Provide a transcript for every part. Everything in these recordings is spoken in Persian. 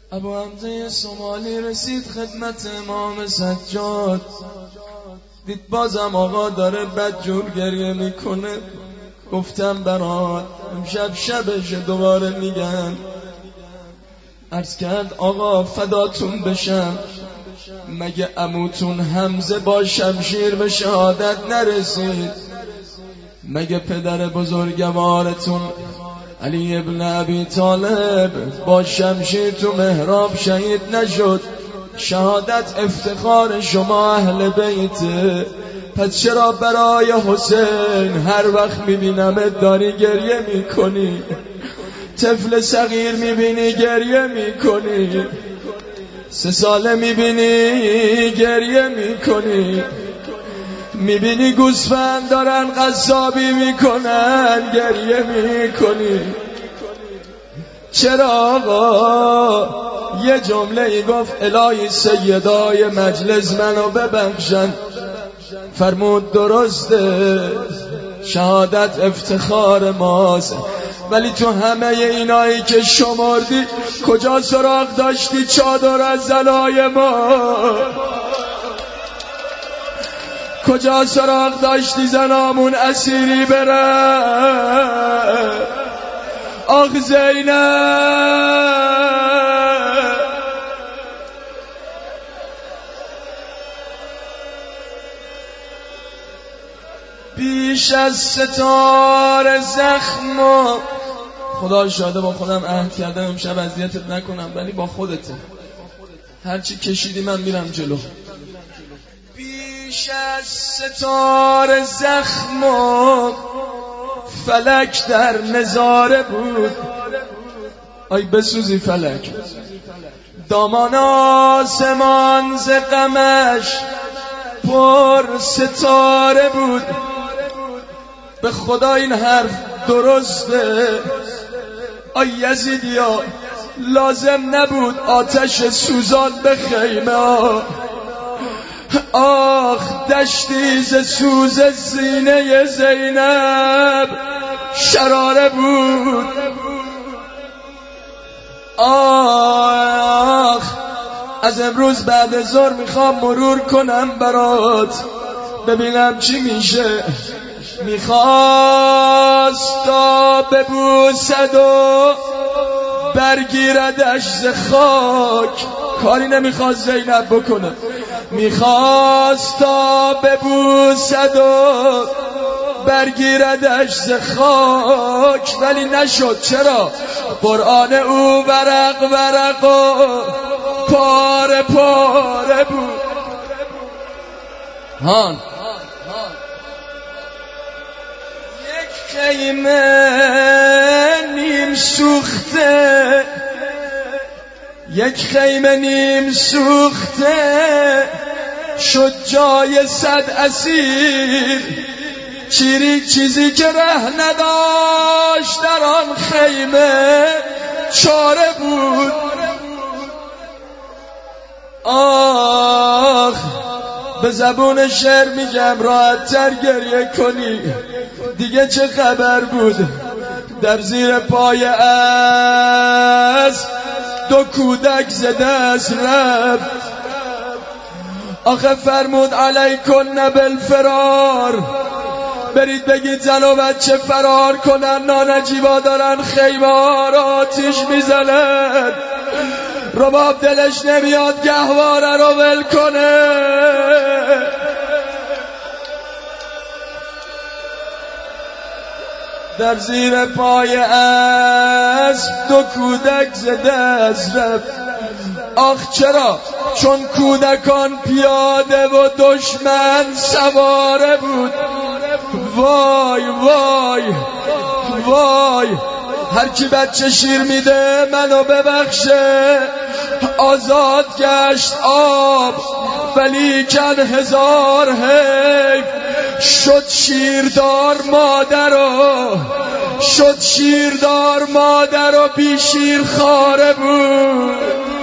ابو حمزه صومالی رسید خدمت امام سجاد، دید بازم آقا داره بدجور گریه میکنه. گفتم برات امشب شبش دوباره میگن. عرض کرد آقا فداتون بشم، مگه عموتون حمزه با شمشیر به شهادت نرسید؟ مگه پدر بزرگوارتون علی ابن ابی طالب با شمشیر تو محراب شهید نشد؟ شهادت افتخار شما اهل بیته، پس چرا برای حسین هر وقت میبینمت داری گریه میکنی؟ طفل صغیر میبینی گریه میکنی، 3 ساله میبینی گریه میکنی، میبینی گوسفند دارن قصابی میکنن گریه میکنی. چرا آقا یه جمله ای گفت الهی سیدای مجلس منو ببخشن، فرمود درسته شهادت افتخار ماست، ولی تو همه اینایی که شمردی کجا سراغ داشتی چادر از زنای ما؟ کجا سراغ داشتی زنامون اسیری برن؟ آخ زینب بیش از ستاره زخم و خدا شاده با خودم عهد کردم امشب اذیتت نکنم، ولی با خودته، هرچی کشیدی من میرم جلو. بیش از ستاره زخم و فلک در نظاره بود، آی بسوزی فلک، دامان آسمان ز غمش پر ستاره بود. به خدا این حرف درسته آی یزیدیا، لازم نبود آتش سوزان به خیمه ها. آخ دشتی ز سوز سینه زینب شراره بود. آخ از امروز بعد ظهر میخوام مرور کنم برات ببینم چی میشه. میخواست تا ببوسد و برگیردش ز خاک، کاری نمیخواست زینب بکنه، میخواست تا ببوسد و برگیردش ز خاک، ولی نشد. چرا؟ قرآن او ورق ورق و پاره پاره بود. هان یک خیمه نیم سوخته، یک خیمه نیم سوخته شد جای 100 اسیر. چیزی که ره نداشت در آن خیمه چاره بود. آخ به زبون شعر میگم راحت تر گریه کنی. دیگه چه خبر بود؟ در زیر پای اسب 2 کودک ز دست رفت. آخه فرمود علیکن بالفرار، برید بگید زن و بچه فرار کنن، نانجیبا دارن خیمه ها را آتیش میزنن. رباب دلش نمیاد گهواره رو ول کنه. در زیر پای اسب 2 کودک ز دست رفت. آخ چرا؟ چون کودکان پیاده و دشمن سواره بود. وای وای وای، هر کی بچه شیر میده منو ببخشه. آزاد گشت آب ولیکن 1000 حیف، شد شیردار مادر و بی شیر خواره بود.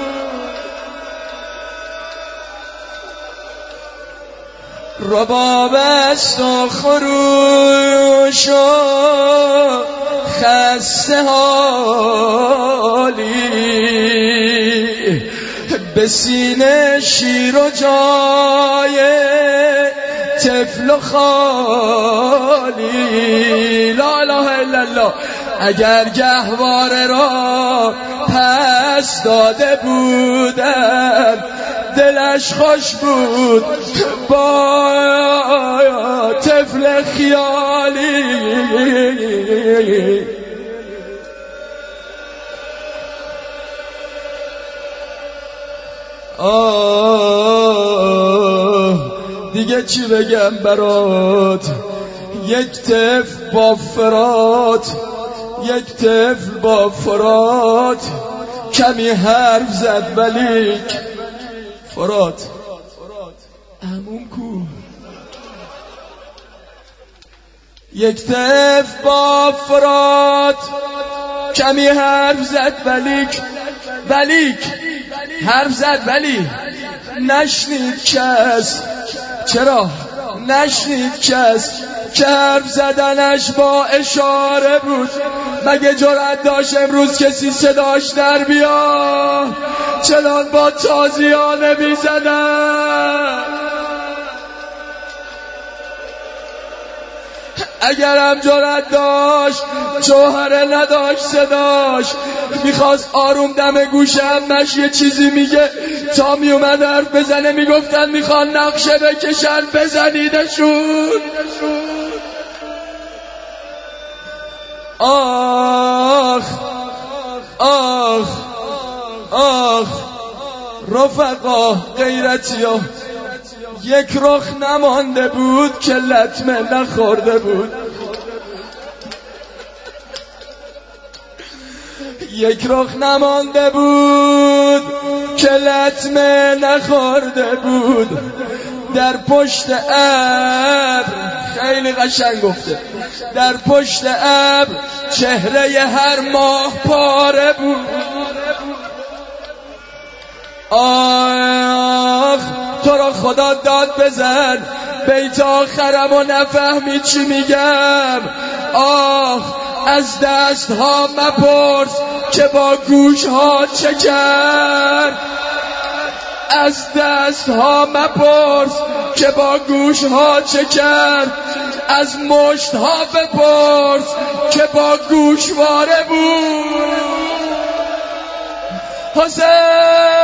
رباب است و خروش و خسته حالی، به سینه شیر و جای طفل و خالی. لا اله الا الله. اگر گهواره را پس داده بودم دلش خوش بود با طفل خیالی. دیگه چی بگم برات؟ یک طفل با فرات، یک طفل با فرات، کمی حرف زد ولیک فرات عموم کو. یک طفل با فرات کمی حرف زد ولیک حرف زد ولی نشنید کس. چرا نشنید کس که حرف زدنش با اشاره بود؟ مگه جرأت داشت امروز کسی صداش در بیا؟ چنان با تازیانه میزدن. اگرم جرأت داشت جوهره نداشت صداش، میخواست آروم دم گوش همش یه چیزی میگه تا میومد حرف بزنه میگفتن میخوان نقشه بکشن بزنیدشون. آخ آخ آخ رفقا غیرتیا، یک رخ نمانده بود که لطمه نخورده بود. یک رخ نمانده بود که لطمه نخورده بود. در پشت ابر، خیلی قشنگ گفته، در پشت ابر چهره هر ماه پاره بود. آخ تو را خدا داد بزن بیت آخرم و نفهمی چی میگم. آخ از دست ها مپرس که با گوش ها چه کرد. از دست ها مپرس که با گوش ها چه کرد. از مشت ها بپرس که با گوشواره بود. حسین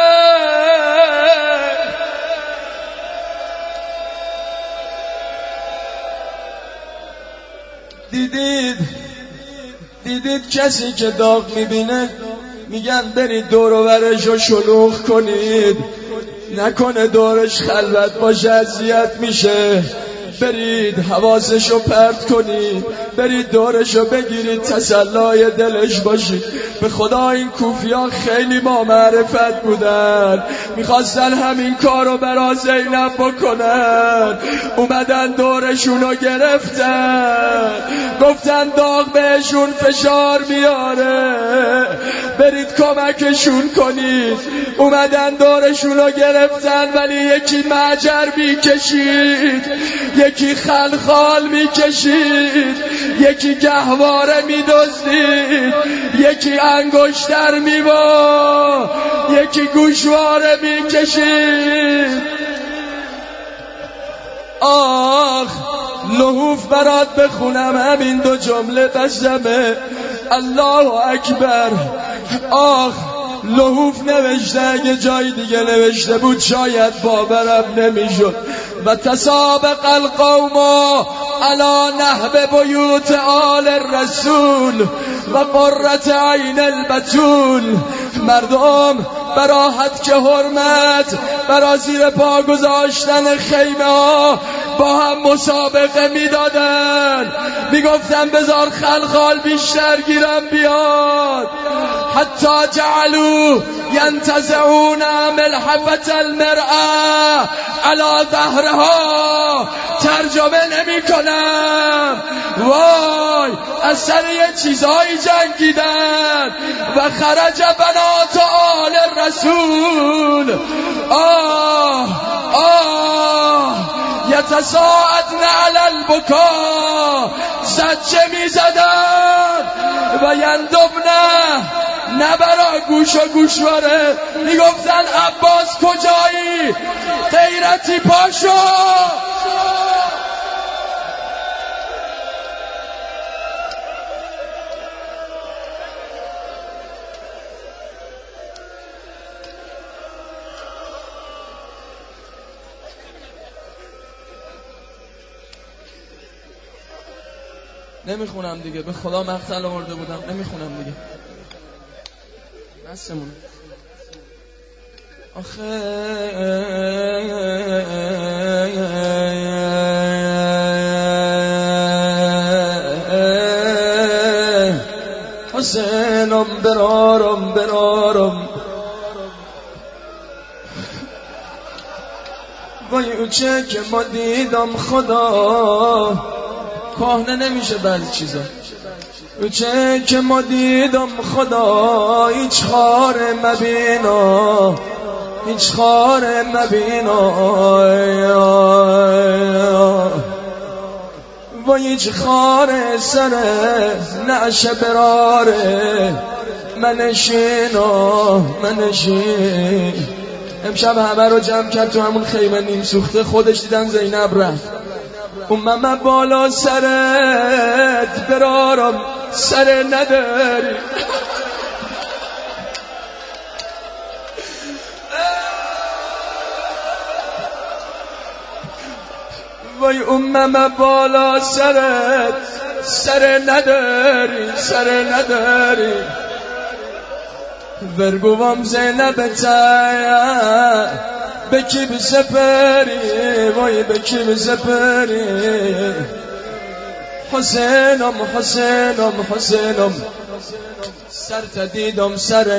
دیدید کسی که داغ میبینه میگن برید دور و برشو شلوغ کنید، نکنه دورش خلوت باشه اذیت میشه. برید حواسشو پرت کنید، برید دورشو بگیرید تسلای دلش باشید. به خدا این کوفیا خیلی با معرفت بودن، میخواستن همین کارو برا زینب بکنن. اومدن دورشونو گرفتن، گفتن داغ بهشون فشار میاره، برید کمکشون کنید. اومدن دورشونو گرفتن ولی یکی معجر میکشید، یکی خلخال میکشید، یکی گهواره میدزدید، یکی انگشتر میبا، یکی گوشواره میکشید. آخ لحوف برات بخونم همین دو جمله بسمه. الله اکبر. آخ لحوف نوشته، اگه جای دیگه نوشته بود شاید باورم نمیشد. و تسابق القوم علی نحب بیوت آل الرسول و قرة عین البتول. مردم براحت که حرمت برا زیر پا گذاشتن خیمه ها با هم مسابقه میدادن، میگفتن بذار خلخال بیشتر گیرم بیاد. حتی جعلوا ینتزعون ملحفة المرأة علی ظهرها. ترجمه نمی کنم، وای از سر یه چیزایی جنگیدن. و خرج بنات آل الرسول آه آه یتساعدن علی البکا. زجه می زدن و نبرا گوش و گوشواره. میگفتن عباس کجایی؟ غیرتی پاشو. نمیخونم دیگه، به خدا مقتل آورده بودم، نمیخونم دیگه، بسمونه. آخه حسینم برارم برارم، وای اوچه که ما دیدم خدا کهنه نمیشه بعضی چیزا. اوچه که ما دیدم خدا هیچ خار مبینا، هیچ خار مبینا، و هیچ خار سره نعشه براره منشینا منشین. امشب همه رو جمع کرد تو همون خیمه نیم سوخته، خودش دیدن زینب رفت. اومم بالا سرت برارم سر نداری. وای اومم بالا سرت سر نداری سر نداری. ورگوام زینب تایا بکی بسپری، وای بکی بسپری. حسینم حسینم حسینم سر تدیدم سر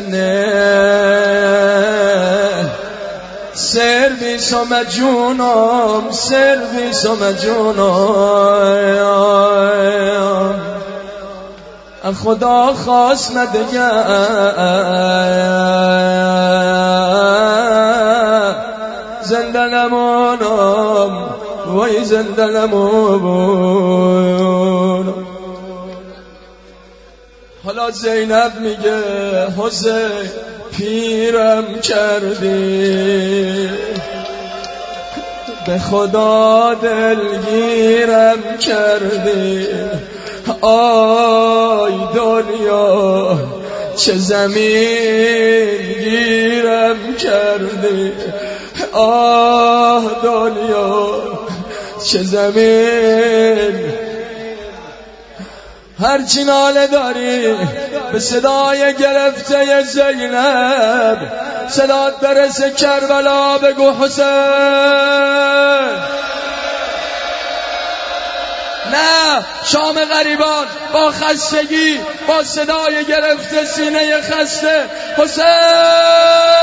نه سرویس و مجونم سرویس و مجونم. خدا خواست ندگه زنده نمانم، وای زنده نمانم. حالا زینب میگه حسین پیرم کردی، به خدا دلگیرم کردی. آی دنیا چه زمین گیرم کردی، آه دنیا چه زمین. هرچی ناله داری به صدای گرفته زینب، صدات برسه کربلا بگو حسین. نه شام غریبان با خستگی، با صدای گرفته سینه خسته، حسین